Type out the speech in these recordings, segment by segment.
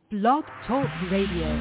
Blog Talk Radio.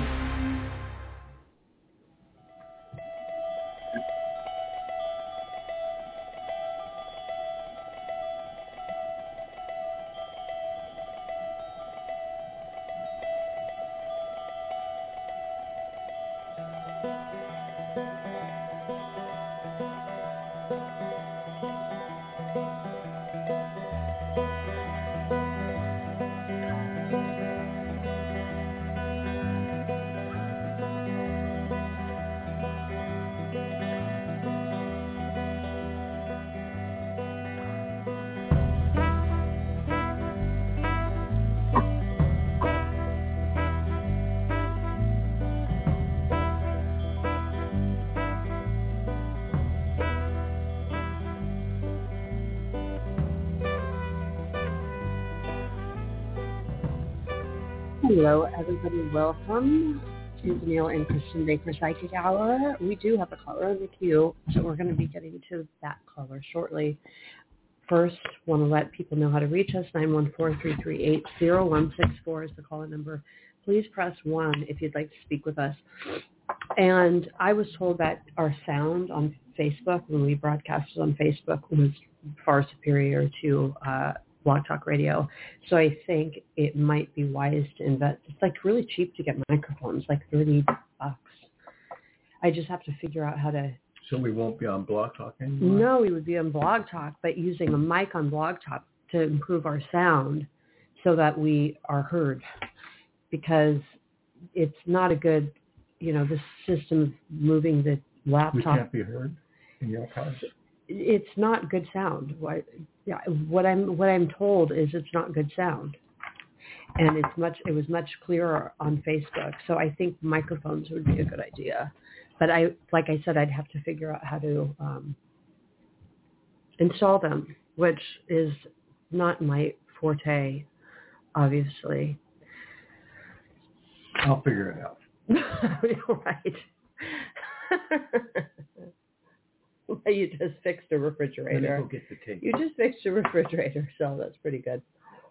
Hello, everybody. Welcome to the Neil and Kristen Baker Psychic Hour. We do have a caller in the queue, so we're going to be getting to that caller shortly. First, want to let people know how to reach us. 914-338-0164 is the caller number. Please press 1 if you'd like to speak with us. And I was told that our sound on Facebook, when we broadcasted on Facebook, was far superior to Blog Talk Radio. So I think it might be wise to invest. It's like really cheap to get microphones, like $30. I just have to figure out how to. So we won't be on Blog Talk anymore? No, we would be on Blog Talk, but using a mic on Blog Talk to improve our sound so that we are heard. Because it's not a good, the system of moving the laptop. We can't be heard in your house? It's not good sound. What I'm told is it's not good sound, and it was much clearer on Facebook. So I think microphones would be a good idea, but like I said, I'd have to figure out how to install them, which is not my forte, obviously. I'll figure it out. Right. You just fixed a refrigerator. Go get the tape. You just fixed a refrigerator, so that's pretty good.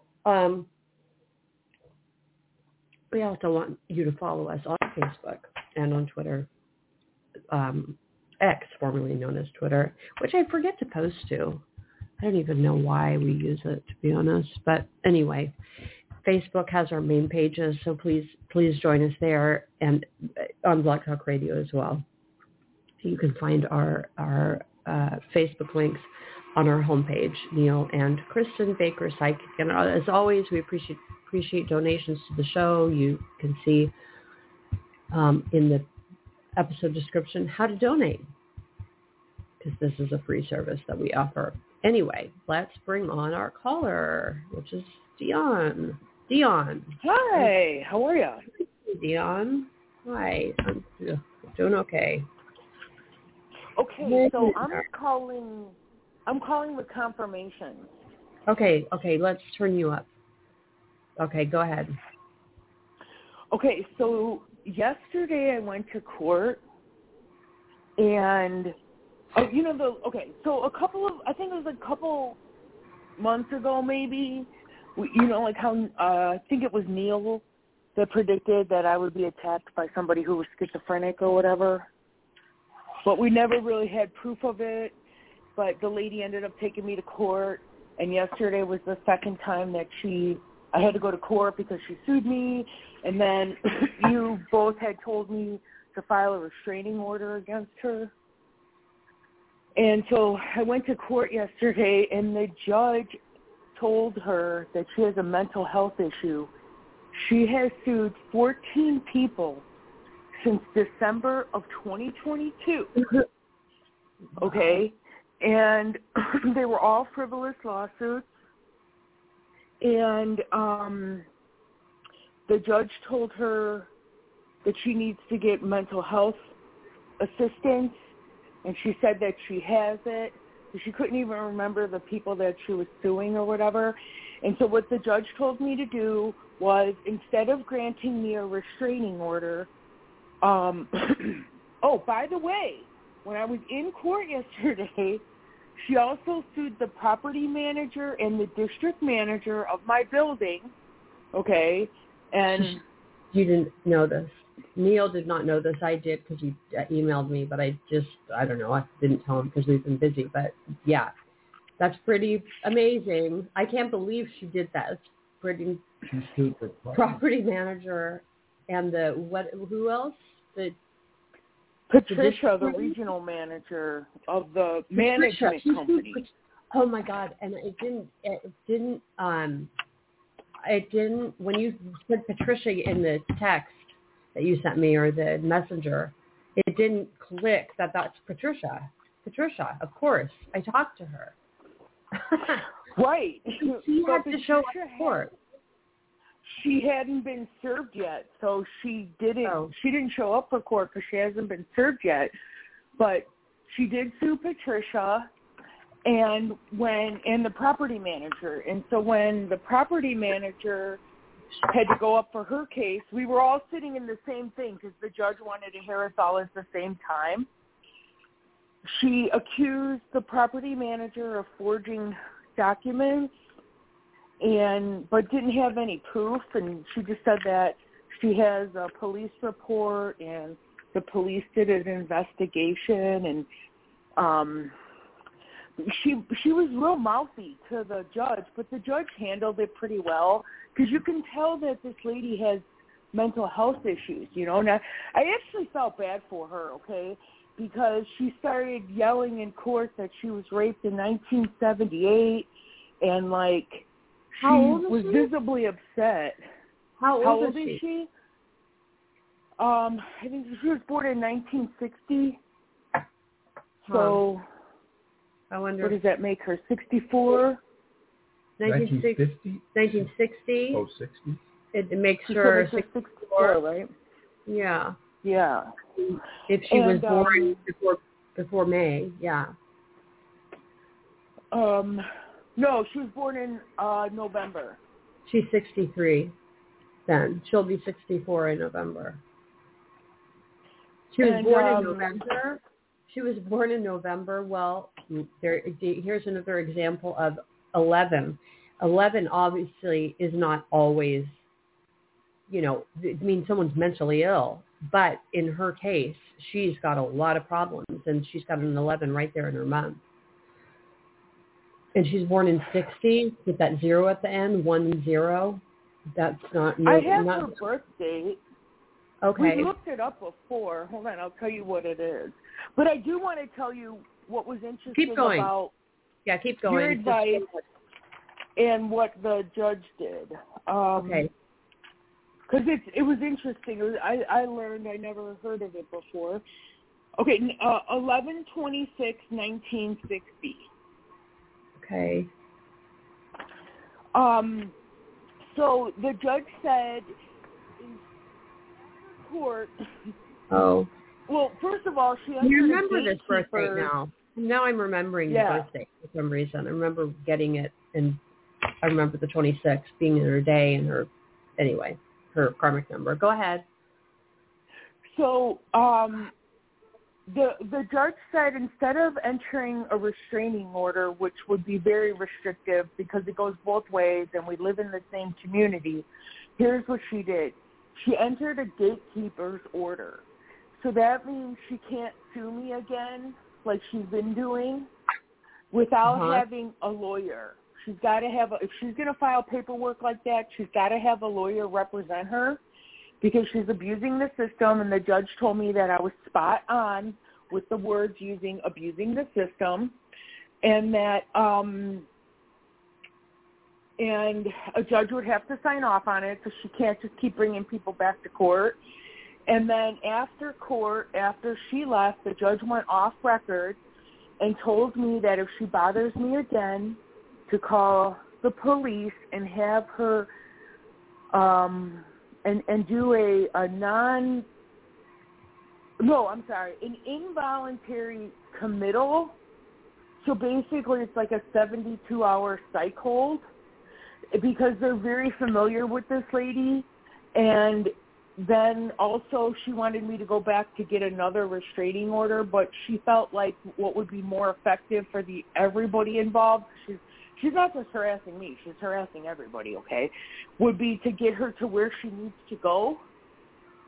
We also want you to follow us on Facebook and on Twitter, X, formerly known as Twitter, which I forget to post to. I don't even know why we use it, to be honest. But anyway, Facebook has our main pages, so please join us there, and on Blog Talk Radio as well. You can find our Facebook links on our homepage, Neil and Kristen Baker Psychic. And as always, we appreciate donations to the show. You can see in the episode description how to donate, because this is a free service that we offer. Anyway, let's bring on our caller, which is Dion. Dion. Hi, how are you? Dion. Hi, I'm doing okay. Okay, so I'm calling with confirmation. Okay, let's turn you up. Okay, go ahead. Okay, so yesterday I went to court, and so I think it was a couple months ago maybe, like how I think it was Neil that predicted that I would be attacked by somebody who was schizophrenic or whatever. But we never really had proof of it. But the lady ended up taking me to court, and yesterday was the second time that I had to go to court because she sued me, and then you both had told me to file a restraining order against her. And so I went to court yesterday, and the judge told her that she has a mental health issue. She has sued 14 people since December of 2022, okay? And they were all frivolous lawsuits. And the judge told her that she needs to get mental health assistance, and she said that she has it. She couldn't even remember the people that she was suing or whatever. And so what the judge told me to do was, instead of granting me a restraining order, by the way, when I was in court yesterday, she also sued the property manager and the district manager of my building, okay? And You didn't know this. Neil did not know this. I did because he emailed me, but I don't know. I didn't tell him because we've been busy. But yeah, that's pretty amazing. I can't believe she did that. It's pretty. She's super Property manager and who else? Patricia, the regional manager of the management company. Oh my God. And it didn't, when you said Patricia in the text that you sent me or the messenger, it didn't click that that's Patricia. Patricia, of course. I talked to her. Right. She had to show up in court. She hadn't been served yet, so she didn't show up for court because she hasn't been served yet. But she did sue Patricia and the property manager. And so when the property manager had to go up for her case, we were all sitting in the same thing because the judge wanted to hear us all at the same time. She accused the property manager of forging documents but didn't have any proof, and she just said that she has a police report and the police did an investigation, and she was real mouthy to the judge, but the judge handled it pretty well because you can tell that this lady has mental health issues, Now, I actually felt bad for her, okay, because she started yelling in court that she was raped in 1978 and, she was visibly upset. How old is she? I think she was born in 1960. So, I wonder. What does that make her? 64? 1950? 1960? Oh, 60? It makes her 64, right? Yeah. Yeah. If she was born before May, yeah. No, she was born in November. She's 63 then. She'll be 64 in November. She was born in November. She was born in November. Well, here's another example of 11. 11 obviously is not always, it means someone's mentally ill. But in her case, she's got a lot of problems, and she's got an 11 right there in her month. And she's born in 60 with that 0 at the end, 10. That's not. I have her birth date. Okay. We looked it up before. Hold on, I'll tell you what it is. But I do want to tell you what was interesting about keep going. your advice and what the judge did. Okay. Because it was interesting. I learned, I never heard of it before. Okay, 11/26/1960. Okay. So the judge said in court. Oh. Well, first of all, she you remember this birthday now. Now I'm remembering the birthday for some reason. I remember getting it, and I remember the 26th being in her day and her karmic number. Go ahead. So the judge said instead of entering a restraining order, which would be very restrictive because it goes both ways and we live in the same community, here's what she did. She entered a gatekeeper's order. So that means she can't sue me again like she's been doing without having a lawyer. She's got to have if she's going to file paperwork like that, she's got to have a lawyer represent her because she's abusing the system, and the judge told me that I was spot on with the words using abusing the system, and that and a judge would have to sign off on it, so she can't just keep bringing people back to court. And then after court, after she left, the judge went off record and told me that if she bothers me again, to call the police and have her and do an involuntary committal. So basically it's like a 72-hour psych hold because they're very familiar with this lady. And then also she wanted me to go back to get another restraining order, but she felt like what would be more effective for everybody involved, she's not just harassing me, she's harassing everybody, okay, would be to get her to where she needs to go.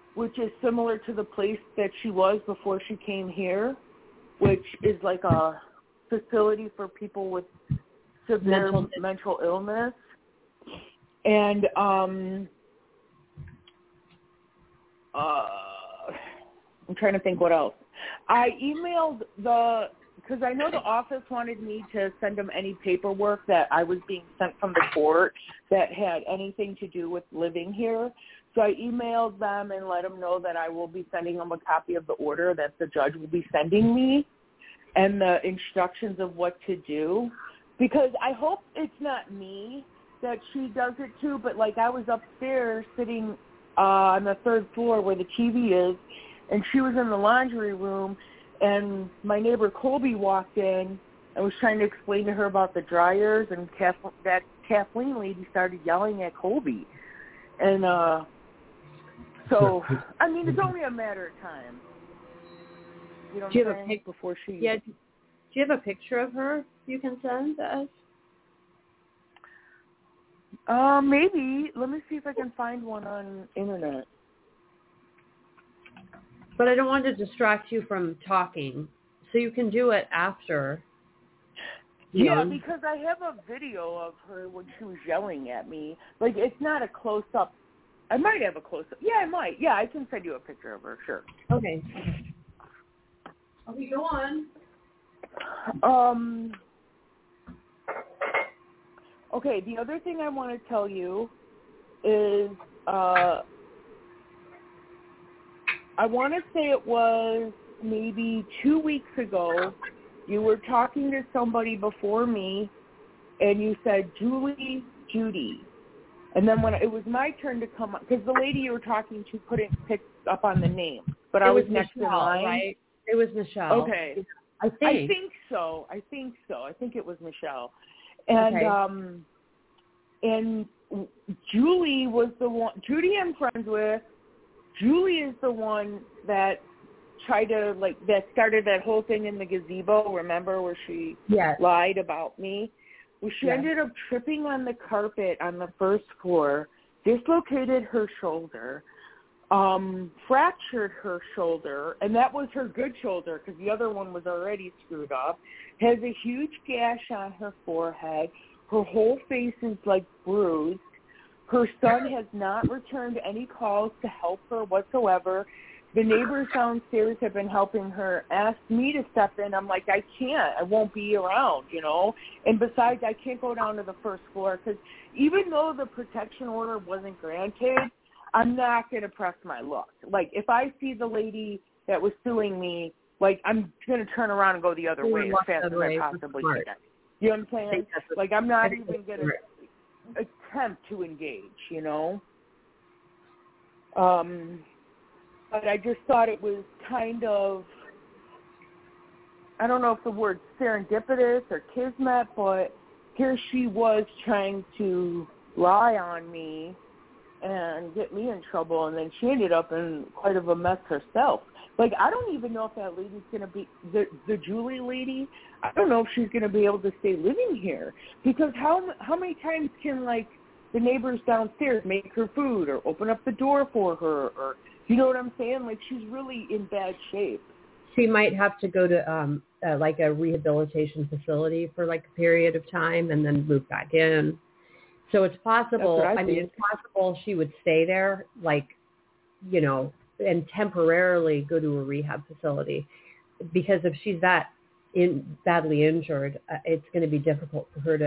which is similar to the place that she was before she came here, which is like a facility for people with severe mental illness. And I'm trying to think what else. I emailed because I know the office wanted me to send them any paperwork that I was being sent from the court that had anything to do with living here. So I emailed them and let them know that I will be sending them a copy of the order that the judge will be sending me and the instructions of what to do. Because I hope it's not me that she does it to, but like I was upstairs sitting on the third floor where the TV is, and she was in the laundry room, and my neighbor Colby walked in and was trying to explain to her about the dryers, and that Kathleen lady started yelling at Colby. And so, I mean, it's only a matter of time. You know what I'm saying? Before she... Yeah. Do you have a picture of her you can send to us? Maybe. Let me see if I can find one on internet. But I don't want to distract you from talking, so you can do it after. Yeah, because I have a video of her when she was yelling at me. Like, it's not a close-up. I might have a close-up. Yeah, I might. Yeah, I can send you a picture of her, sure. Okay. Okay, go on. Okay, the other thing I want to tell you is I want to say it was maybe 2 weeks ago, you were talking to somebody before me, and you said, Judy. And then when it was my turn to come up, because the lady you were talking to couldn't pick up on the name, but I was next in line. Right? It was Michelle. Okay. I think so. I think it was Michelle. And okay. And Julie was the one. Judy I'm friends with. Julie is the one that tried to that started that whole thing in the gazebo. Remember where she lied about me? Well, she ended up tripping on the carpet on the first floor, dislocated her shoulder, fractured her shoulder, and that was her good shoulder because the other one was already screwed up. Has a huge gash on her forehead. Her whole face is bruised. Her son has not returned any calls to help her whatsoever. The neighbors downstairs have been helping her, asked me to step in. I'm like, I can't. I won't be around, And besides, I can't go down to the first floor because even though the protection order wasn't granted, I'm not going to press my luck. If I see the lady that was suing me, I'm going to turn around and go the other way as fast as I possibly can. You know what I'm saying? I'm not even going to attempt to engage, But I just thought it was kind of, I don't know if the word serendipitous or kismet, but here she was trying to lie on me and get me in trouble, and then she ended up in quite of a mess herself. I don't even know if that lady's going to be, the Julie lady, I don't know if she's going to be able to stay living here. Because how many times can, the neighbors downstairs make her food or open up the door for her? Or, you know what I'm saying? She's really in bad shape. She might have to go to, a rehabilitation facility for, a period of time and then move back in. So it's possible, it's possible she would stay there, and temporarily go to a rehab facility, because if she's that badly injured, it's going to be difficult for her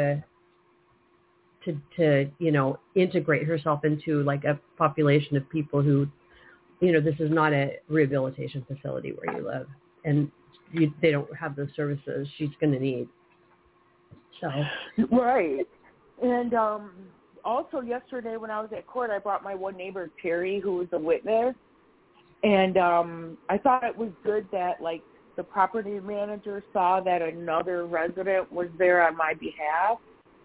to integrate herself into a population of people who, this is not a rehabilitation facility where you live, and they don't have the services she's going to need. So right. And also yesterday when I was at court, I brought my one neighbor, Terry, who was a witness. And I thought it was good that, the property manager saw that another resident was there on my behalf.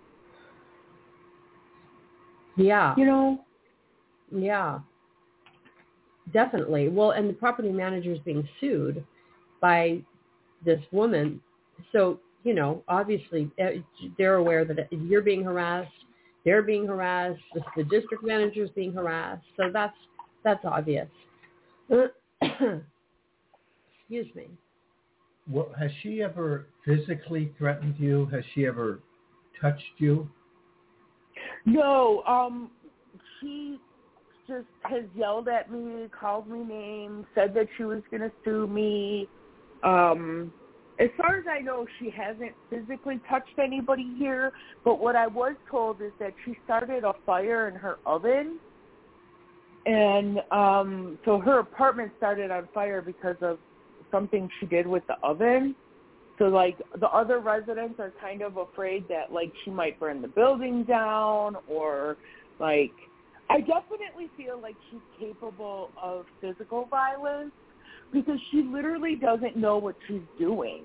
Yeah. Yeah. Definitely. Well, and the property manager is being sued by this woman. So, obviously they're aware that you're being harassed, they're being harassed, the district manager is being harassed. So that's obvious. Excuse me. Well, has she ever physically threatened you? Has she ever touched you? No, she just has yelled at me, called me names, said that she was going to sue me. As far as I know, she hasn't physically touched anybody here, but what I was told is that she started a fire in her oven, and so her apartment started on fire because of something she did with the oven. So, like, the other residents are kind of afraid that, like, she might burn the building down, or, like, I definitely feel like she's capable of physical violence because she literally doesn't know what she's doing.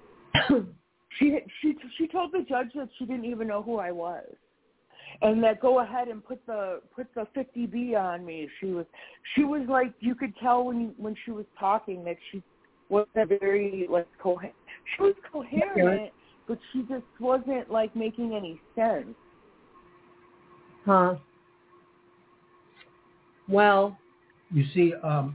She told the judge that she didn't even know who I was, and that go ahead and put the 50B on me. She was like, you could tell when she was talking that she wasn't very, like, coherent. She was coherent, but she just wasn't, like, making any sense. Huh. Well, you see,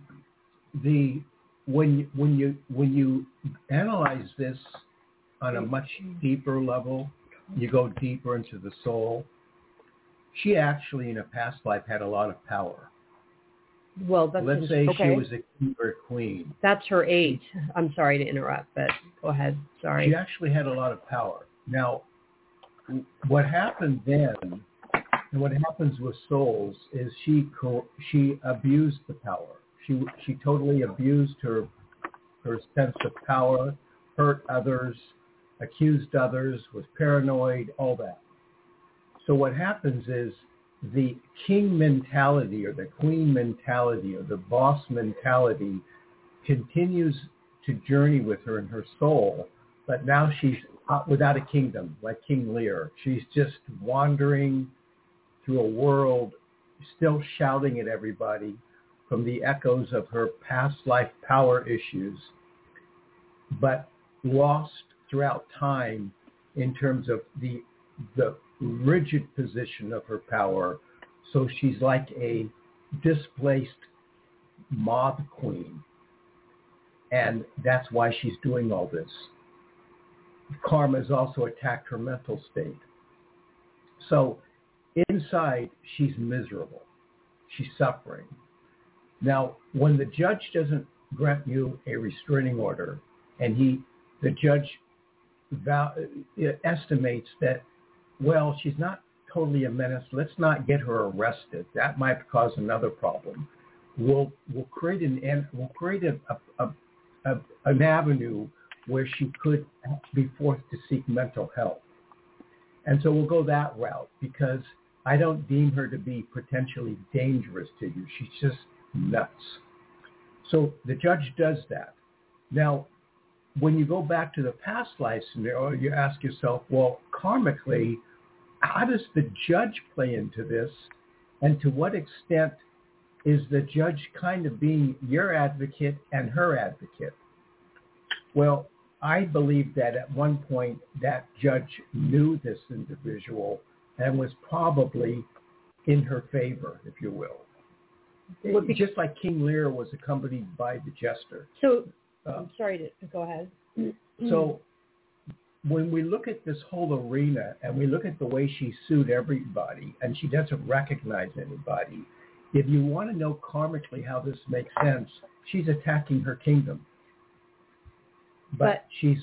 when you analyze this on a much deeper level, you go deeper into the soul. She actually, in a past life, had a lot of power. Well, let's say she was a king or a queen. That's her 8. I'm sorry to interrupt, but go ahead. Sorry. She actually had a lot of power. Now, what happened then, and what happens with souls, is she abused the power. She totally abused her sense of power, hurt others, accused others, was paranoid, all that. So what happens is the king mentality or the queen mentality or the boss mentality continues to journey with her in her soul, but now she's without a kingdom, like King Lear. She's just wandering through a world, still shouting at everybody from the echoes of her past life power issues, but lost throughout time in terms of the rigid position of her power. So she's like a displaced mob queen. And that's why she's doing all this. Karma has also attacked her mental state. So inside, she's miserable. She's suffering. Now, when the judge doesn't grant you a restraining order, and the judge estimates that, well, she's not totally a menace. Let's not get her arrested. That might cause another problem. We'll create an avenue where she could be forced to seek mental help. And so we'll go that route because I don't deem her to be potentially dangerous to you. She's just nuts. So the judge does that. Now, when you go back to the past life scenario, you ask yourself, well, karmically, how does the judge play into this? And to what extent is the judge kind of being your advocate and her advocate? Well, I believe that at one point that judge knew this individual and was probably in her favor, if you will. Just like King Lear was accompanied by the jester. So, I'm sorry to go ahead. So when we look at this whole arena and we look at the way she sued everybody and she doesn't recognize anybody, if you want to know karmically how this makes sense, she's attacking her kingdom. But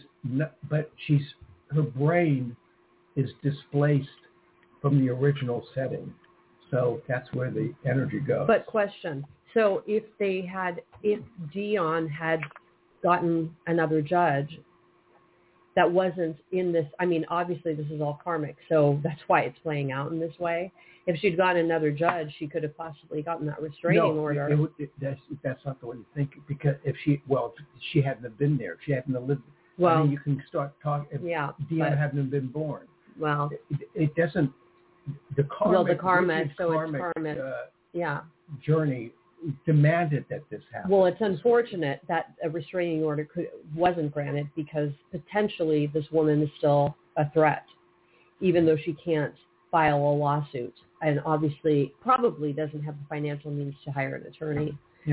her brain is displaced from the original setting. So that's where the energy goes. But question. So if Dion had gotten another judge that wasn't in this, I mean, obviously this is all karmic, so that's why it's playing out in this way. If she'd gotten another judge, she could have possibly gotten that restraining order. That's not the way you think. Because if she hadn't have been there, if she hadn't have lived, well, I mean, you can start talking. If Dion hadn't have been born, well, it doesn't. The karmic journey demanded that this happen. Well, it's unfortunate that a restraining order wasn't granted because potentially this woman is still a threat, even though she can't file a lawsuit and obviously probably doesn't have the financial means to hire an attorney. Yeah.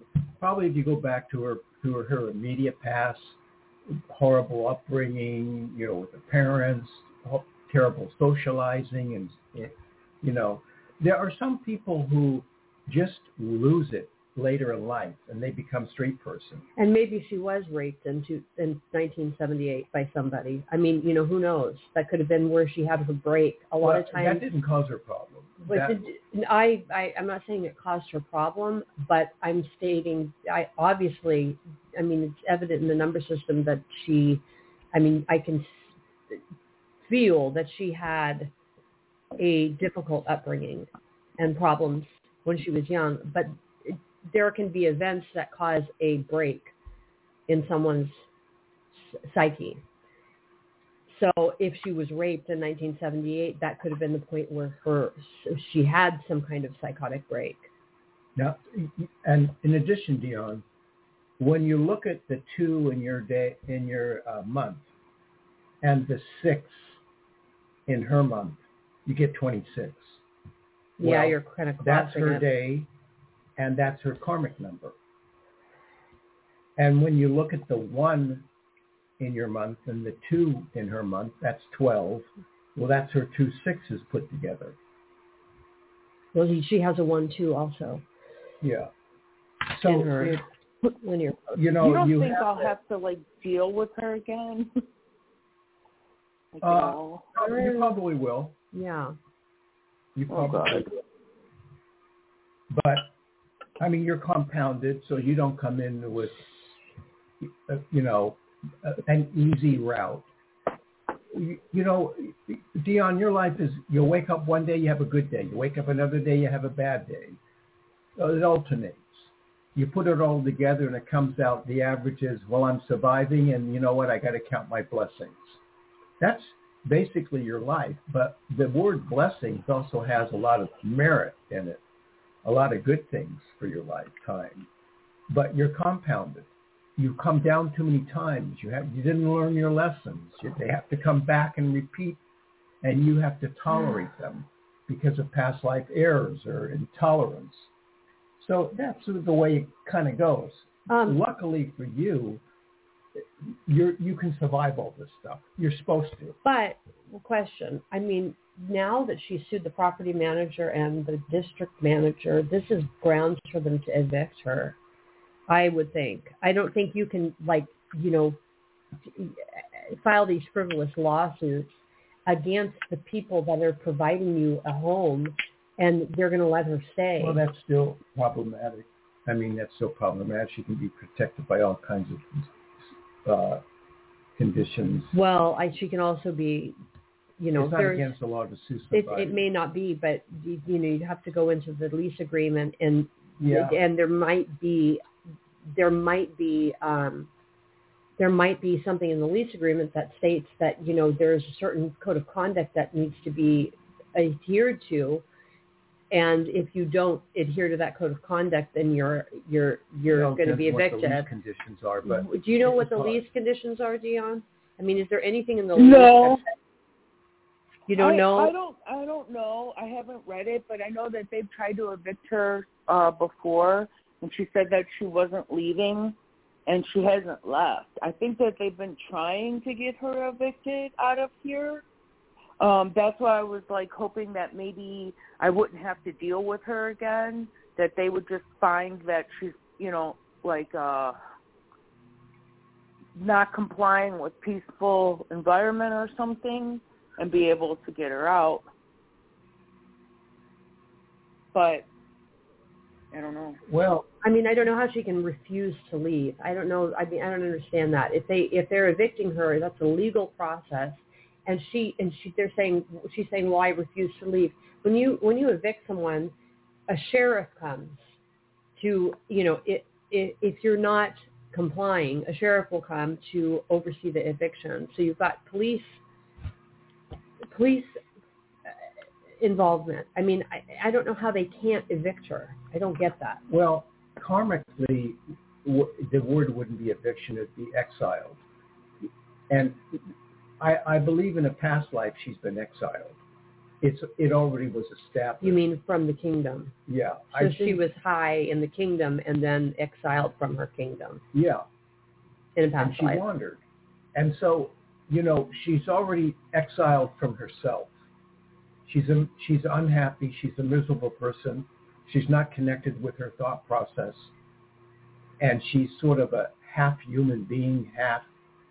probably if you go back to her immediate past, horrible upbringing, with the parents, terrible socializing, and there are some people who just lose it later in life and they become straight person. And maybe she was raped in 1978 by somebody. I mean, who knows? That could have been where she had her break. A lot of times that didn't cause her problem. I'm not saying it caused her problem, but I'm stating it's evident in the number system that I can feel that she had a difficult upbringing and problems when she was young, but there can be events that cause a break in someone's psyche. So if she was raped in 1978, that could have been the point where she had some kind of psychotic break. Now, and in addition, Dion, when you look at the 2 in your day, in your month, and the 6 in her month, you get 26. Yeah, you're kind of crossing that's her it. day, and that's her karmic number. And when you look at the 1 in your month and the 2 in her month, that's 12. Well, that's her 2 6s put together. Well, she has a 1-2 also. Yeah. So in her linear. You don't think I'll have to deal with her again? You probably will. Yeah. You probably will. But you're compounded, so you don't come in with, an easy route. Dion, your life is, you wake up one day, you have a good day. You wake up another day, you have a bad day. It alternates. You put it all together and it comes out, the average is, well, I'm surviving, and you know what, I got to count my blessings. That's basically your life. But the word blessings also has a lot of merit in it, a lot of good things for your lifetime. But you're compounded. You come down too many times. You didn't learn your lessons. They have to come back and repeat, and you have to tolerate them because of past life errors or intolerance. So that's the way it kind of goes. Luckily for you, you can survive all this stuff. You're supposed to. But, question, now that she sued the property manager and the district manager, this is grounds for them to evict her, I would think. I don't think you can, file these frivolous lawsuits against the people that are providing you a home, and they're going to let her stay. Well, that's still problematic. That's so problematic. She can be protected by all kinds of conditions. Well, she can also be, it's not against the law to sue somebody. It may not be, but you have to go into the lease agreement, and there might be something in the lease agreement that states that there's a certain code of conduct that needs to be adhered to, and if you don't adhere to that code of conduct, then you're going to be evicted. What the lease conditions are, but do you know what the lease conditions are, Dion? Is there anything in the lease? That you don't know? I don't know. I haven't read it, but I know that they've tried to evict her before, and she said that she wasn't leaving, and she hasn't left. I think that they've been trying to get her evicted out of here. That's why I was hoping that maybe I wouldn't have to deal with her again, that they would just find that she's, not complying with peaceful environment or something and be able to get her out. But I don't know. Well, I don't know how she can refuse to leave. I don't know. I don't understand that. If they're evicting her, that's a legal process. And they're saying, she's saying, well, I refuse to leave. When you evict someone, a sheriff comes to, if you're not complying, a sheriff will come to oversee the eviction. So you've got police involvement. I don't know how they can't evict her. I don't get that. Well, karmically, the word wouldn't be eviction, it'd be exiled. And I believe in a past life she's been exiled. it already was established. You mean from the kingdom? Yeah. So she was high in the kingdom and then exiled from her kingdom. Yeah. In a past and she life. wandered. And so, she's already exiled from herself. She's unhappy. She's a miserable person. She's not connected with her thought process. And she's sort of a half human being, half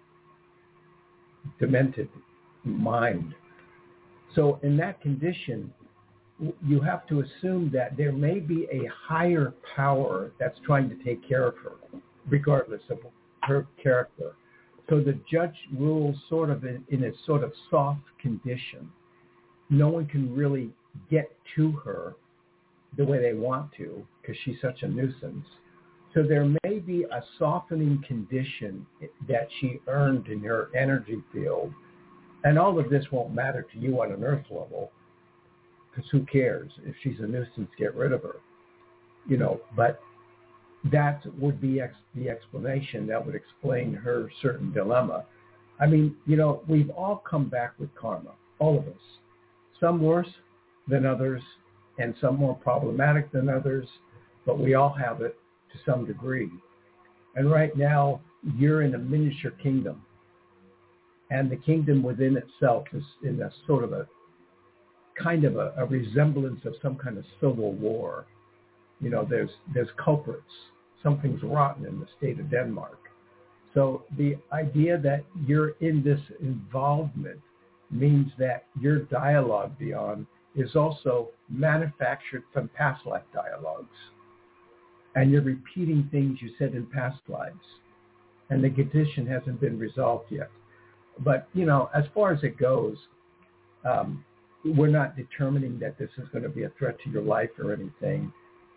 demented mind. So in that condition, you have to assume that there may be a higher power that's trying to take care of her, regardless of her character. So the judge rules sort of in a sort of soft condition. No one can really get to her the way they want to because she's such a nuisance. So there may be a softening condition that she earned in her energy field. And all of this won't matter to you on an earth level because who cares? If she's a nuisance, get rid of her. But that would be the explanation that would explain her certain dilemma. I mean, we've all come back with karma, all of us. Some worse than others and some more problematic than others, but we all have it to some degree. And right now, you're in a miniature kingdom. And the kingdom within itself is in a sort of a kind of a resemblance of some kind of civil war. There's culprits. Something's rotten in the state of Denmark. So the idea that you're in this involvement means that your dialogue, Dion, is also manufactured from past life dialogues. And you're repeating things you said in past lives. And the condition hasn't been resolved yet. But, as far as it goes, we're not determining that this is going to be a threat to your life or anything.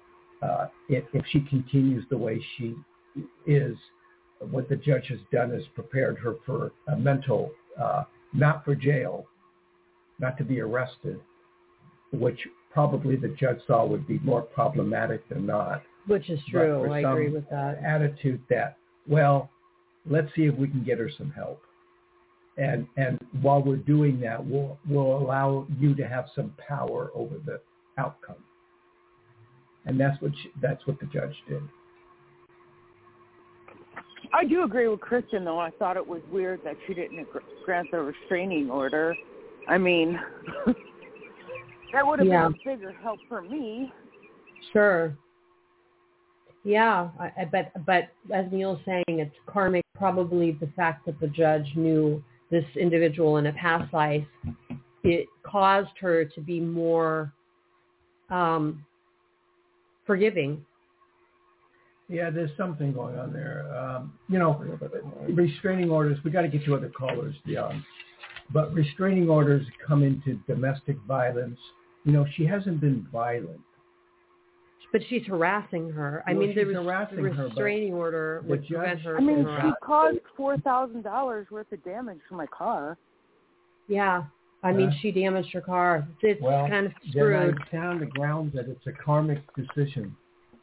If she continues the way she is, what the judge has done is prepared her for a mental, not for jail, not to be arrested, which probably the judge saw would be more problematic than not. Which is true. I agree with that. Attitude that, well, let's see if we can get her some help. And while we're doing that, we'll allow you to have some power over the outcome. And that's what the judge did. I do agree with Kristen, though. I thought it was weird that she didn't grant the restraining order. I mean, that would have been a bigger help for me. Sure. Yeah, but as Neil's saying, it's karmic. Probably the fact that the judge knew this individual in a past life, it caused her to be more forgiving. Yeah, there's something going on there. Restraining orders, we got to get to other callers, Dion. But restraining orders come into domestic violence. She hasn't been violent. But she's harassing her. I mean, the restraining order would prevent her from harassing. She caused $4,000 worth of damage to my car. Yeah. I mean, she damaged her car. It's kind of screwed. Then I stand on the ground that it's a karmic decision.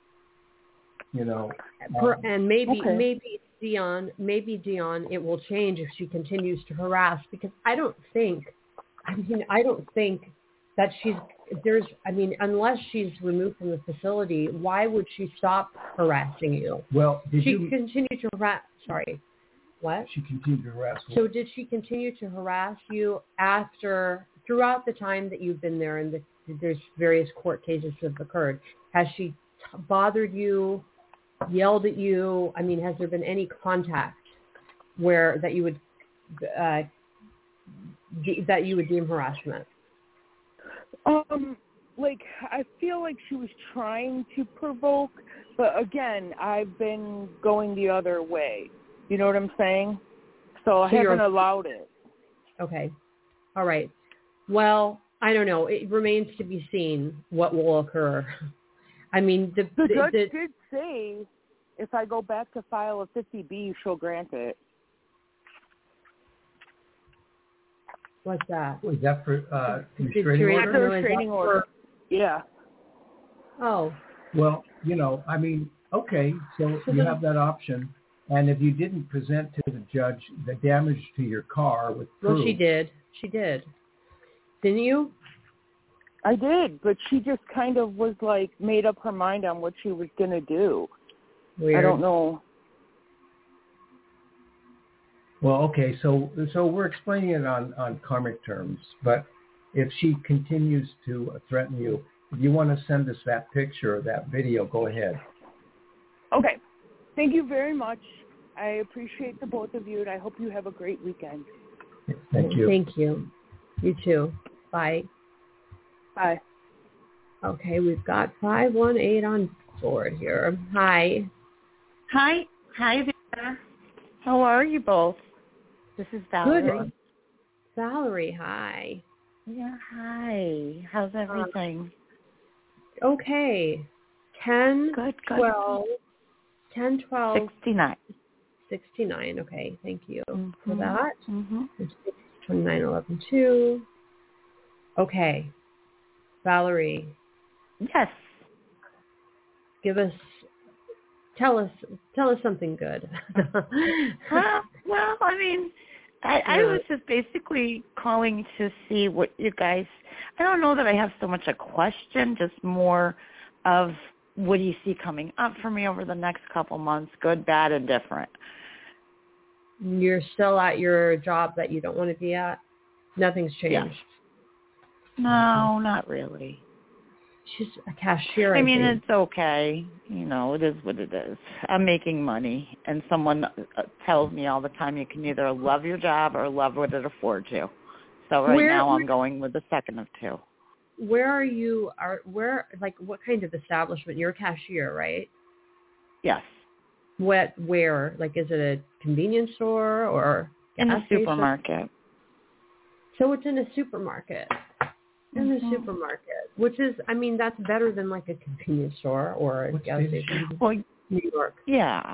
And maybe Dion, it will change if she continues to harass, because I don't think that unless she's removed from the facility, why would she stop harassing you? Well, continued to harass? Sorry, what? She continued to harass. So did she continue to harass you throughout the time that you've been there, and there's various court cases that have occurred? Has she bothered you, yelled at you? I mean, has there been any contact that you would deem harassment? I feel like she was trying to provoke, but again, I've been going the other way. You know what I'm saying? So I haven't allowed it. Okay. All right. Well, I don't know. It remains to be seen what will occur. I mean, the judge did say if I go back to file a 50B, she'll grant it. What's that? Was that for restraining order? Yeah. Oh. Well, okay, so you have that option. And if you didn't present to the judge the damage to your car with proof. Well, she did. Didn't you? I did, but she just kind of was like made up her mind on what she was going to do. Weird. I don't know. Well, okay, so we're explaining it on karmic terms, but if she continues to threaten you, if you want to send us that picture or that video, go ahead. Okay. Thank you very much. I appreciate the both of you, and I hope you have a great weekend. Thank you. Thank you. You too. Bye. Bye. Okay, we've got 518 on board here. Hi. Hi there. How are you both? This is Valerie. Good. Valerie, hi. Yeah, hi. How's everything? Okay. 10, Good. 12, 10, 12. 69. 69. Okay, thank you Mm-hmm. for that. Mm-hmm. 29, 11, 2. Okay. Valerie. Yes. Tell us something good. Well, I mean, I was just basically calling to see what you guys, I don't know that I have so much a question, just more of what do you see coming up for me over the next couple months, good, bad, and different. You're still at your job that you don't want to be at? Nothing's changed? Yes. No, not really. She's a cashier, I mean, think. it's okay. You know, it is what it is. I'm making money, and someone tells me all the time you can either love your job or love what it affords you. So now I'm going with the second of two. Where are you? What kind of establishment? You're a cashier, right? Yes. Where? Like, is it a convenience store or gas in the station? supermarket? So it's in a supermarket. In the supermarket, which is, I mean, that's better than like a convenience store or a gas station. Well, New York. Yeah.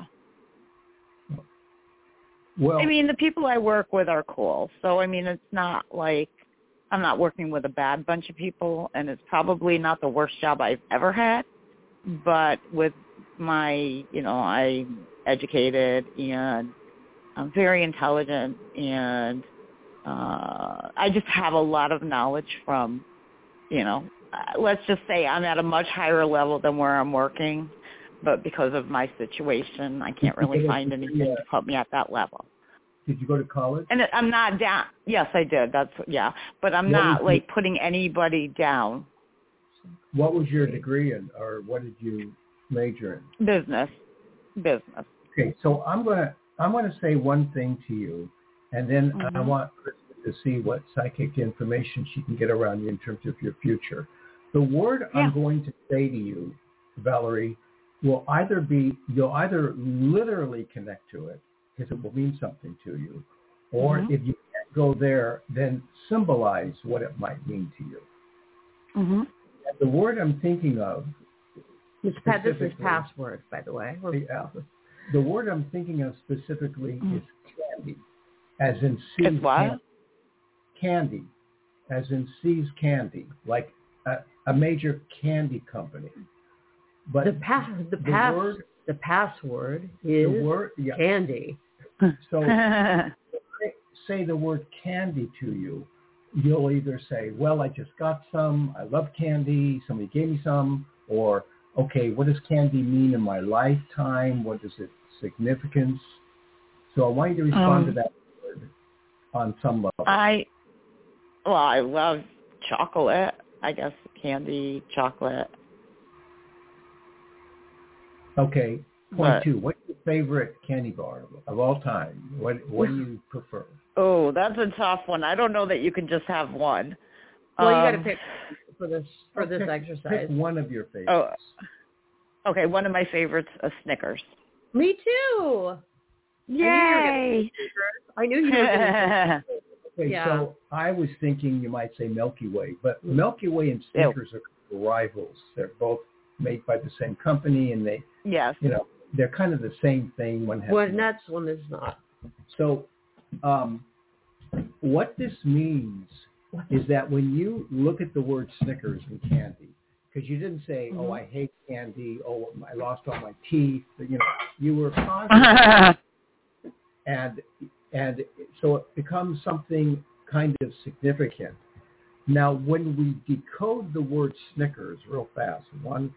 Well, I mean, the people I work with are cool. So, I mean, it's not like I'm not working with a bad bunch of people, and it's probably not the worst job I've ever had. But with my, I'm educated and I'm very intelligent, and I just have a lot of knowledge from, let's just say I'm at a much higher level than where I'm working, but because of my situation, I can't really find anything to put me at that level. Did you go to college? And I'm not down. Yes, I did. But I'm not like putting anybody down. What was your degree in, or what did you major in? Business. Okay, so I'm gonna say one thing to you, and then I want Krista to see what psychic information she can get around you in terms of your future. The word I'm going to say to you, Valerie, you'll either literally connect to it because it will mean something to you, or if you can't go there, then symbolize what it might mean to you. Mm-hmm. The word I'm thinking of, this is password, by the way. The word I'm thinking of specifically is candy, as in C's what? Candy, as in C's Candy, like a major candy company. But the password is candy. So say the word candy to you, you'll either say, well, I just got some, I love candy, somebody gave me some, or, okay, what does candy mean in my lifetime? What is its significance? So I want you to respond to that word on some level. I love chocolate, I guess, candy, chocolate. Okay, point two. What's your favorite candy bar of all time? What do you prefer? Oh, that's a tough one. I don't know that you can just have one. Well, you got to pick for this exercise. Pick one of your favorites. Oh, okay. One of my favorites is Snickers. Me too. Yay! I knew you were going to Okay, so I was thinking you might say Milky Way, but Milky Way and Snickers are rivals. They're both made by the same company, and they're kind of the same thing. One has nuts, one is not. So what this means is that when you look at the word Snickers and candy, because you didn't say, oh, I hate candy, oh, I lost all my teeth, you were positive. And so it becomes something kind of significant. Now, when we decode the word Snickers real fast,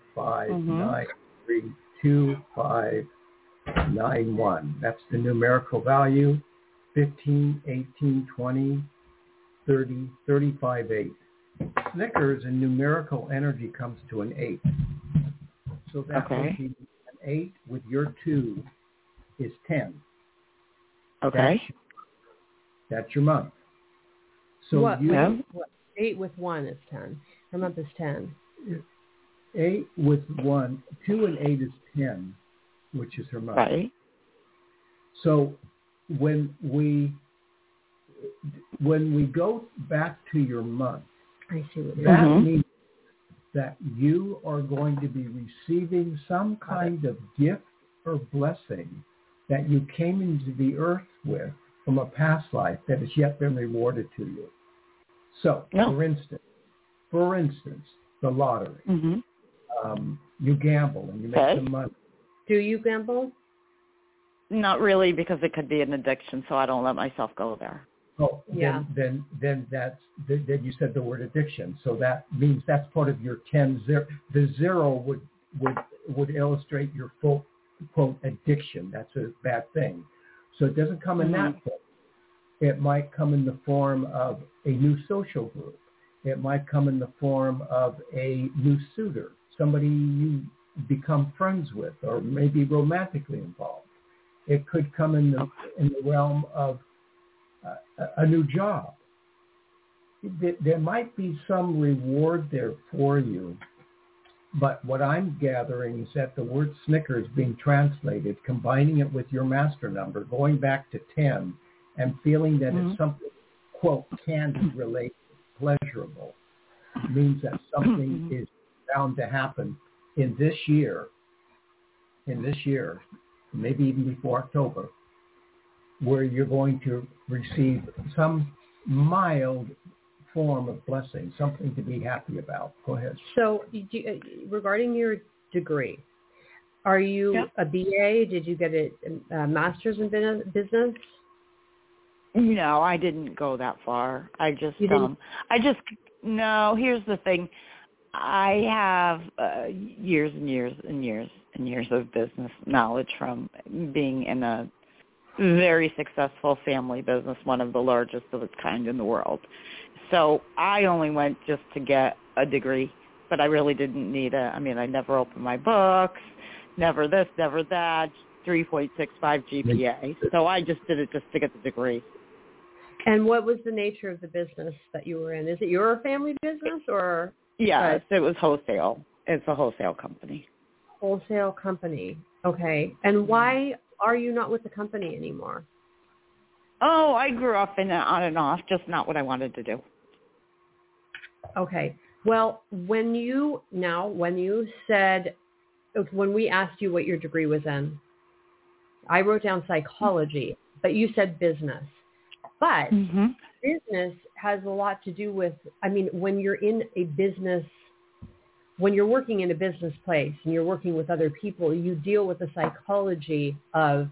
159325591. That's the numerical value. 15, 18, 20, 30, 35, 8. Snickers in numerical energy comes to an 8. So that would be an 8 with your 2 is 10. Okay. That's your month. So what, you what, 8 with 1 is 10. Her month is 10. 8 with 1, 2 and 8 is 10, which is her month. Right. So when we go back to your month, I see what you're that saying. means that you are going to be receiving some kind of gift or blessing that you came into the earth with from a past life that has yet been rewarded to you. So, for instance, the lottery. You gamble and you make some money. Do you gamble? Not really, because it could be an addiction, so I don't let myself go there. Oh, yeah. Then then you said the word addiction, so that means that's part of your 10. The 0 would illustrate your full quote addiction. That's a bad thing. So it doesn't come in that form. It might come in the form of a new social group. It might come in the form of a new suitor, somebody you become friends with, or maybe romantically involved. It could come in the realm of a new job. There might be some reward there for you, but what I'm gathering is that the word Snickers being translated, combining it with your master number, going back to 10, and feeling that it's something, quote, candy-related, pleasurable, means that something is bound to happen in this year, maybe even before October, where you're going to receive some mild form of blessing, something to be happy about. Go ahead. So regarding your degree, are you a BA? Did you get a master's in business? No, I didn't go that far. No, here's the thing. I have years and years and years and years of business knowledge from being in a very successful family business, one of the largest of its kind in the world. So I only went just to get a degree, but I really didn't need it. I mean, I never opened my books, never this, never that, 3.65 GPA. So I just did it just to get the degree. And what was the nature of the business that you were in? Is it your family business or? Yes, it was wholesale. It's a wholesale company. Wholesale company. Okay. And why are you not with the company anymore? Oh, I grew up in it on and off, just not what I wanted to do. Okay. Well, when we asked you what your degree was in, I wrote down psychology, but you said business. But business has a lot to do with, when you're in a business, when you're working in a business place and you're working with other people, you deal with the psychology of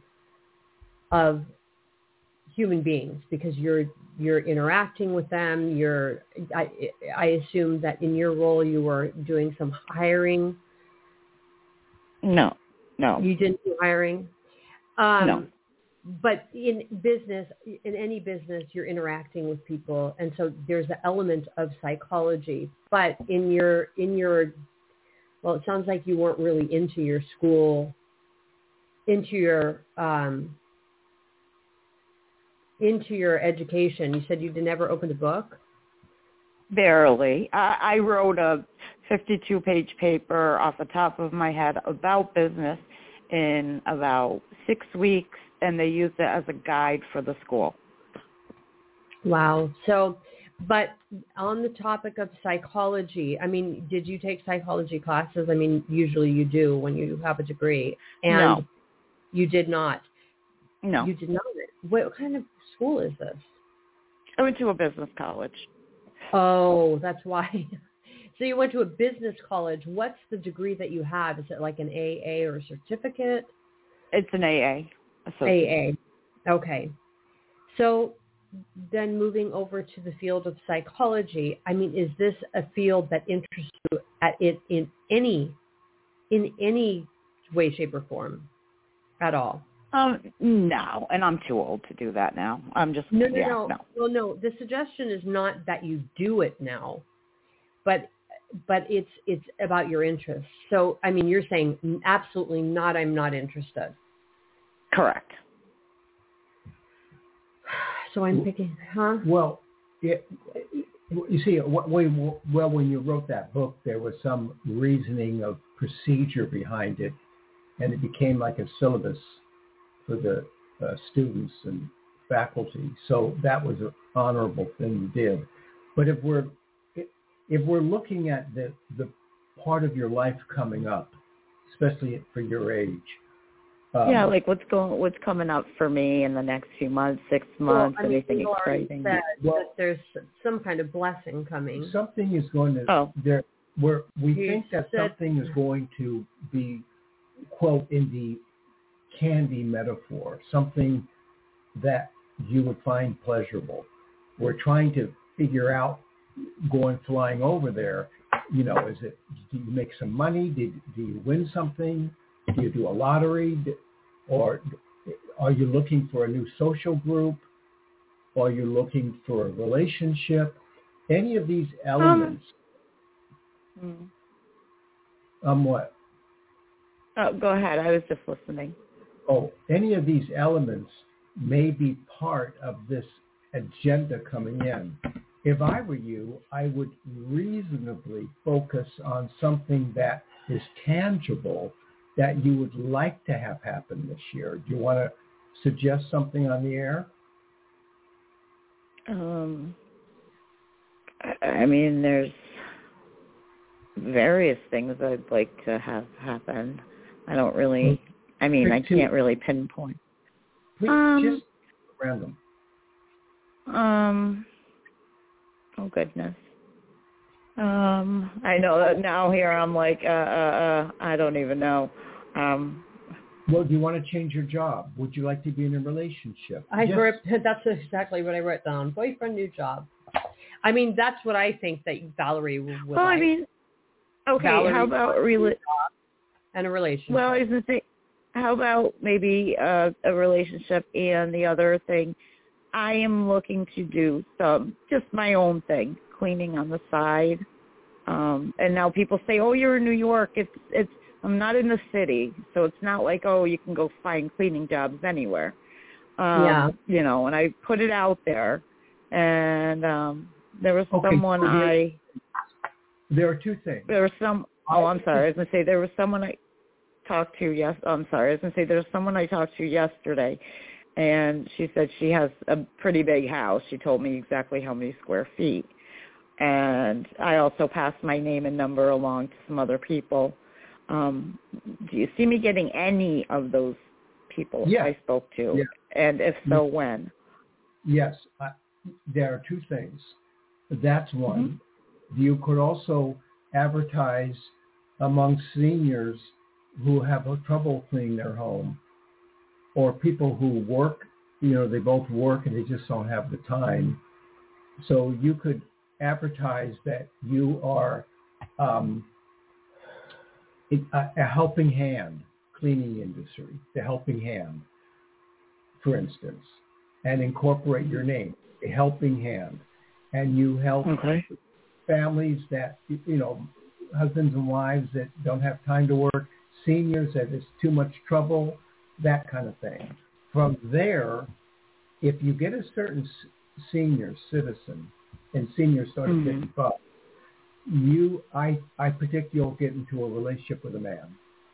human beings because you're interacting with them. I assume that in your role you were doing some hiring. No. You didn't do hiring? No. But in any business, you're interacting with people, and so there's an element of psychology. But it sounds like you weren't really into your school, into your education. You said you never opened a book? Barely. I wrote a 52-page paper off the top of my head about business in about 6 weeks, and they used it as a guide for the school. Wow. So, but on the topic of psychology, did you take psychology classes? Usually you do when you have a degree. And no. You did not? No. You did not? What kind of school is this? I went to a business college. Oh, that's why. So you went to a business college. What's the degree that you have? Is it like an AA or a certificate? It's an AA. AA. Okay. So then moving over to the field of psychology, I mean, is this a field that interests you in any way, shape, or form at all? No, and I'm too old to do that now. I'm just No. Well, no. The suggestion is not that you do it now, but it's about your interests. So, I mean, you're saying absolutely not. I'm not interested. Correct. So I'm thinking, huh? Well, you see, when you wrote that book, there was some reasoning of procedure behind it, and it became like a syllabus for the students and faculty. So that was an honorable thing you did. But if we're looking at the part of your life coming up, especially for your age. Like what's coming up for me in the next few months, 6 months, anything exciting. That there's some kind of blessing coming. Something is going to we think that something is going to be, quote, in the candy metaphor, something that you would find pleasurable. We're trying to figure out, flying over there, do you make some money? Do you win something? Do you do a lottery? Or are you looking for a new social group? Are you looking for a relationship? Any of these elements. What? Oh, go ahead. I was just listening. Oh, any of these elements may be part of this agenda coming in. If I were you, I would reasonably focus on something that is tangible that you would like to have happen this year. Do you want to suggest something on the air? I mean, there's various things I'd like to have happen. I don't really, I can't really pinpoint. Just random. Oh, goodness. I know that now here I'm like, I don't even know. Well, do you want to change your job? Would you like to be in a relationship? That's exactly what I wrote down. Boyfriend, new job. I mean, that's what I think that Valerie would like. I mean, okay, Valerie, how about and a relationship? Well, I was going to say, how about maybe a relationship, and the other thing, I am looking to do just my own thing, cleaning on the side. And now people say, oh, you're in New York. I'm not in the city, so it's not like, oh, you can go find cleaning jobs anywhere. And I put it out there, and there was someone There are two things. There was I'm sorry. I was going to say there was someone I talked to. Yes, I'm sorry. I was going to say there was someone I talked to yesterday, and she said she has a pretty big house. She told me exactly how many square feet. And I also passed my name and number along to some other people. Do you see me getting any of those people I spoke to? Yeah. And if so, when? Yes. There are two things. That's one. Mm-hmm. You could also advertise among seniors who have trouble cleaning their home, or people who work, they both work and they just don't have the time. So you could advertise that you are a helping hand, cleaning industry, the helping hand, for instance, and incorporate your name, a helping hand. And you help families that, husbands and wives that don't have time to work, seniors that is too much trouble, that kind of thing. From there, if you get a certain senior citizen, and seniors start at 55, I predict you'll get into a relationship with a man.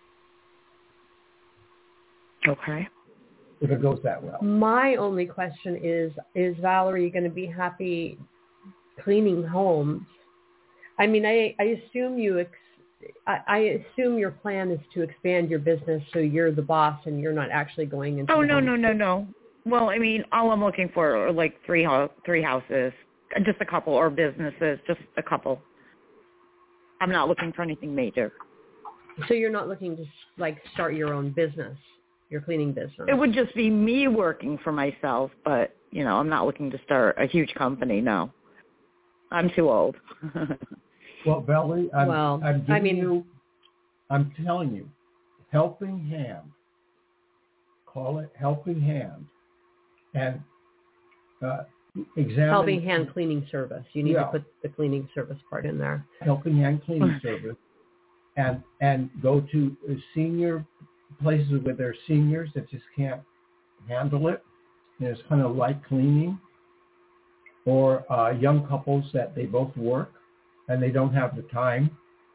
Okay. If it goes that well. My only question is Valerie going to be happy cleaning homes? I mean, I assume I assume your plan is to expand your business so you're the boss and you're not actually going into. Oh, no. Well, I mean, all I'm looking for are like three houses, just a couple, or businesses, just a couple. I'm not looking for anything major. So you're not looking to start your own business, your cleaning business? It would just be me working for myself, but I'm not looking to start a huge company. No, I'm too old. Well, Valerie, I'm telling you, Helping Hand. Call it Helping Hand, and examine Helping Hand Cleaning Service. You need to put the cleaning service part in there. Helping Hand Cleaning Service, and go to senior places where there are seniors that just can't handle it. And it's kind of light cleaning, or young couples that they both work and they don't have the time.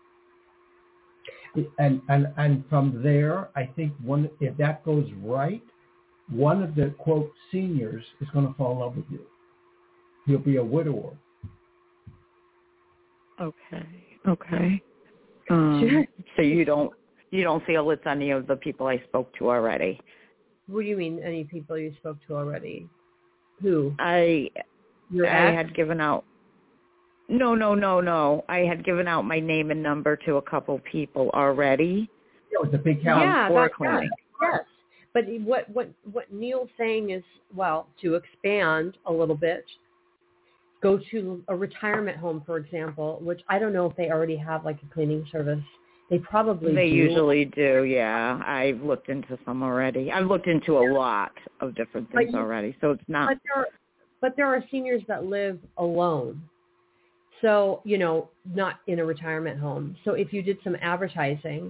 And from there, I think if that goes right, one of the quote seniors is going to fall in love with you. He'll be a widower. Okay. So you don't feel it's any of the people I spoke to already? What do you mean, any people you spoke to already? Who? I had given out. No. I had given out my name and number to a couple people already. Yeah, with the big house. Yeah, for a clinic. Yes. But what Neil's saying is, well, to expand a little bit, go to a retirement home, for example, which I don't know if they already have like a cleaning service. They probably do. They usually do, yeah. I've looked into some already. I've looked into a lot of different things already, so it's not. But there are seniors that live alone, so, not in a retirement home. So if you did some advertising,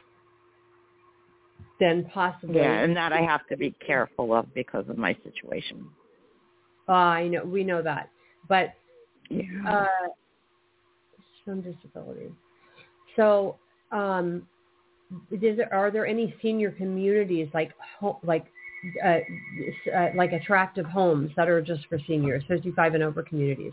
then possibly. Yeah, and that I have to be careful of because of my situation. I know, we know that. But yeah. Some disability. So, are there any senior communities like attractive homes that are just for seniors, 55 and over communities?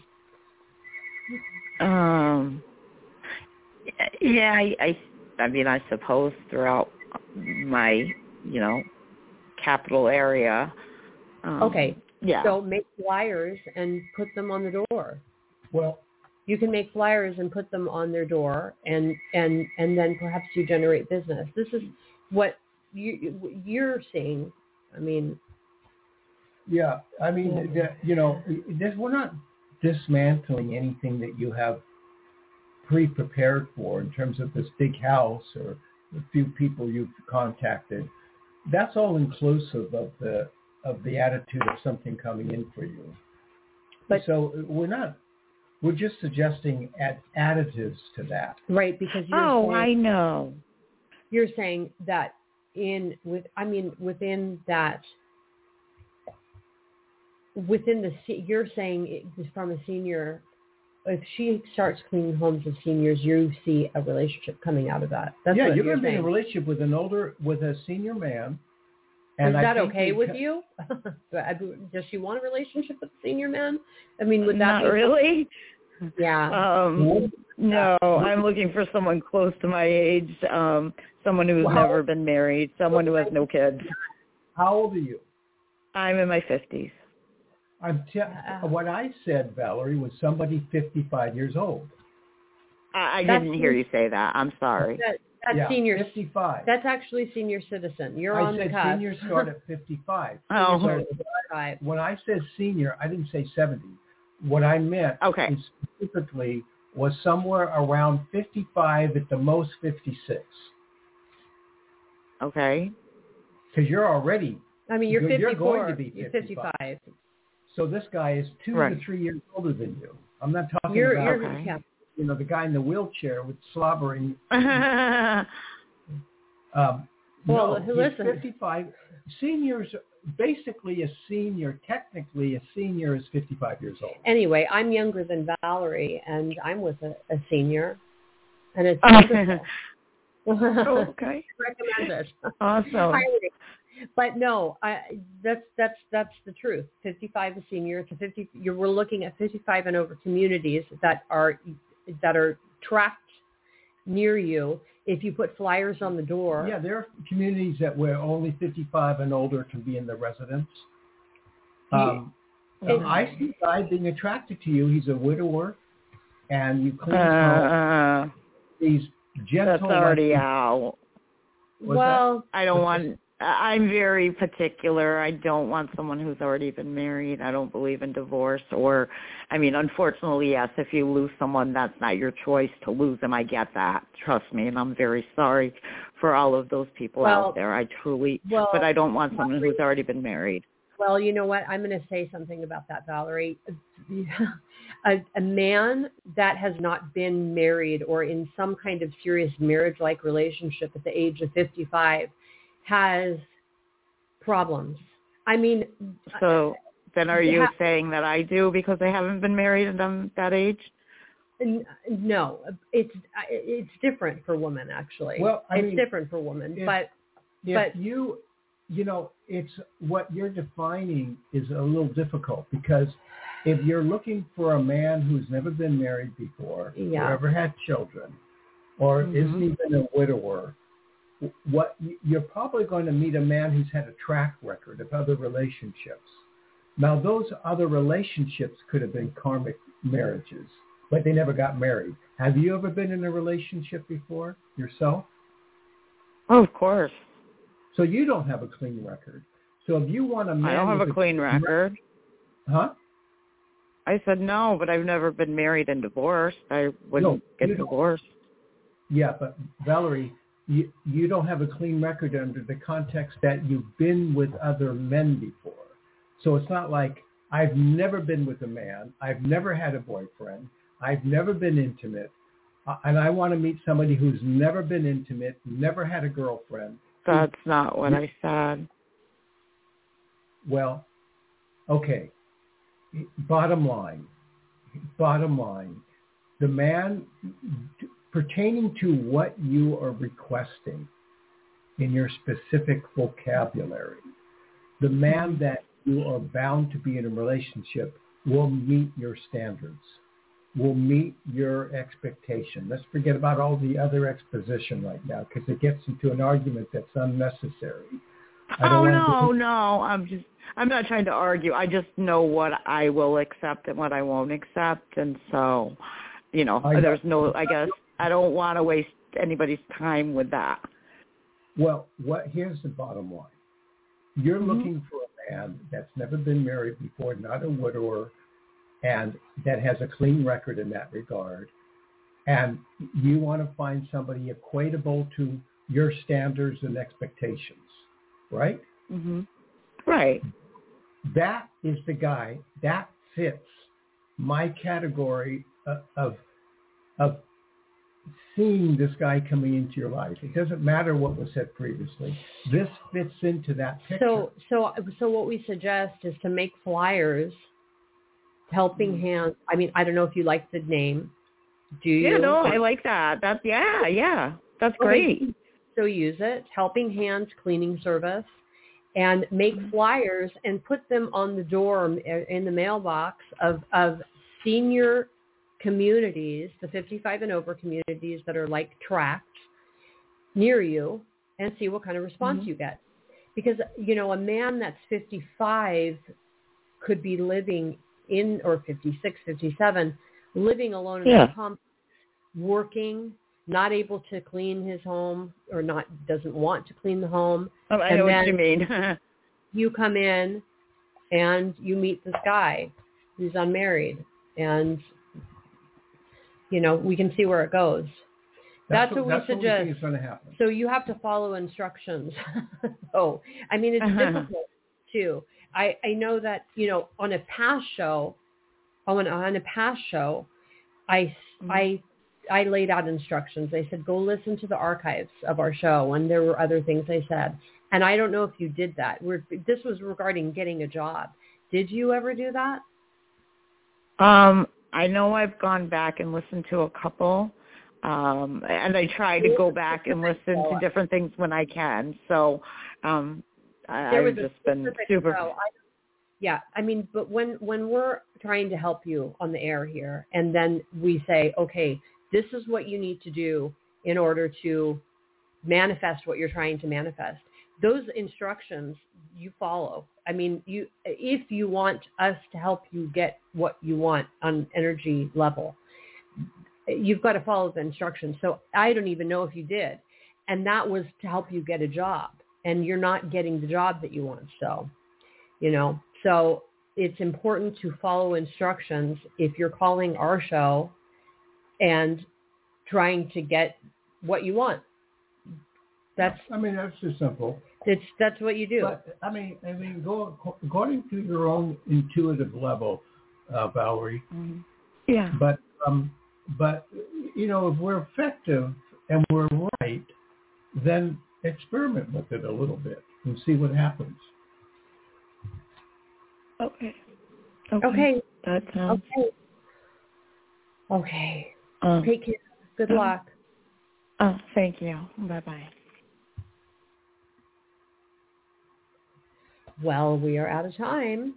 Yeah, I mean, I suppose throughout my, capital area. Okay. Yeah. So make flyers and put them on the door. Well, you can make flyers and put them on their door, and then perhaps you generate business. This is what you're seeing. I mean. Yeah. I mean, we're not dismantling anything that you have pre-prepared for in terms of this big house or the few people you've contacted. That's all inclusive of the attitude of something coming in for you. But so we're just suggesting additives to that. Right, because I know. You're saying that you're saying from a senior, if she starts cleaning homes of seniors, you see a relationship coming out of that. That's you're you're going to be in a saying. relationship with a senior man. And is that okay with you? Does she want a relationship with a senior man? I mean, would that not really? Yeah. No, I'm looking for someone close to my age, someone who's never been married, someone who has no kids. How old are you? I'm in my 50s. What I said, Valerie, was somebody 55 years old. I didn't hear you say that. I'm sorry. That's senior 55. That's actually senior citizen. You're on the cusp. I said seniors start at 55. Oh. So when I said senior, I didn't say 70. What I meant specifically was somewhere around 55, at the most 56. Okay. Because you're already. I mean, you're 54. You're going to be 55. You're 55. So this guy is 2 to 3 years older than you. I'm not talking about the guy in the wheelchair with slobbering. Listen. 55. Seniors, basically technically a senior is 55 years old. Anyway, I'm younger than Valerie, and I'm with a senior, and it's wonderful. Okay. Recommend it. Awesome. But no, that's the truth. 55 is senior. We're looking at 55 and over communities that are tracked near you. If you put flyers on the door. Yeah, there are communities where only 55 and older can be in the residence. I see a guy being attracted to you. He's a widower, and you clean his home. He's gentle. That's already out. Well, I don't want I'm very particular. I don't want someone who's already been married. I don't believe in divorce unfortunately, yes, if you lose someone, that's not your choice to lose them. I get that. Trust me. And I'm very sorry for all of those people out there. I truly, but I don't want someone who's already been married. Well, you know what? I'm going to say something about that, Valerie. A man that has not been married or in some kind of serious marriage-like relationship at the age of 55 has problems. I mean, so then are you saying that I do because I haven't been married and I'm that age? No, it's different for women, actually. Well, it's different for women, but it's what you're defining is a little difficult, because if you're looking for a man who's never been married before, or ever had children, or isn't even a widower, you're probably going to meet a man who's had a track record of other relationships. Now, those other relationships could have been karmic marriages, but they never got married. Have you ever been in a relationship before yourself? Oh, of course. So you don't have a clean record. So if you want a man... I don't have a clean record. Huh? I said no, but I've never been married and divorced. I wouldn't get divorced. Yeah, but Valerie, you don't have a clean record under the context that you've been with other men before. So it's not like I've never been with a man, I've never had a boyfriend, I've never been intimate, and I want to meet somebody who's never been intimate, never had a girlfriend. That's not what I said. Well, okay. Bottom line, the man, pertaining to what you are requesting in your specific vocabulary, the man that you are bound to be in a relationship will meet your standards, will meet your expectation. Let's forget about all the other exposition right now, because it gets into an argument that's unnecessary. I'm not trying to argue. I just know what I will accept and what I won't accept. And so, I don't want to waste anybody's time with that. Well, here's the bottom line. You're looking for a man that's never been married before, not a widower, and that has a clean record in that regard. And you want to find somebody equatable to your standards and expectations, right? Mm-hmm. Right. That is the guy that fits my category of seeing this guy coming into your life. It doesn't matter what was said previously. This fits into that picture. So what we suggest is to make flyers, helping hands. I mean, I don't know if you like the name. Do you? Yeah, no, I like that. That's That's great. So use it. Helping Hands Cleaning Service. And make flyers and put them on the door in the mailbox of senior communities, the 55 and over communities that are like tracked near you, and see what kind of response you get. Because, a man that's 55 could be living in, or 56, 57, living alone in a complex, working, not able to clean his home, or doesn't want to clean the home. Oh, I know what you mean. You come in and you meet this guy who's unmarried, and we can see where it goes. That's what we suggest. What we think is going to happen. So you have to follow instructions. It's difficult too. I know that on a past show, I laid out instructions. I said, go listen to the archives of our show. And there were other things I said. And I don't know if you did that. This was regarding getting a job. Did you ever do that? I know I've gone back and listened to a couple. And I try to go back and listen to different things when I can. So I've just been super... but when we're trying to help you on the air here, and then we say, okay, this is what you need to do in order to manifest what you're trying to manifest. Those instructions you follow. If you want us to help you get what you want on energy level, you've got to follow the instructions. So I don't even know if you did. And that was to help you get a job. and you're not getting the job that you want. So, so it's important to follow instructions if you're calling our show and trying to get what you want. That's just simple. That's what you do. But go according to your own intuitive level, Valerie. Mm-hmm. Yeah. But if we're effective and we're right, then experiment with it a little bit and see what happens. Okay. That sounds okay. Take care. Good luck. Oh, thank you. Bye-bye. Well, we are out of time.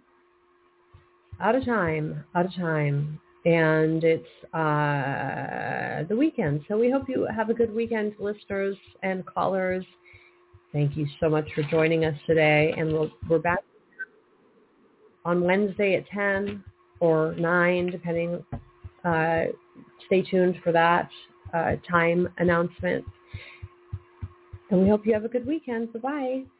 And it's the weekend. So we hope you have a good weekend, listeners and callers. Thank you so much for joining us today. And we're back on Wednesday at 10 or 9, depending. Stay tuned for that time announcement. And we hope you have a good weekend. Bye-bye.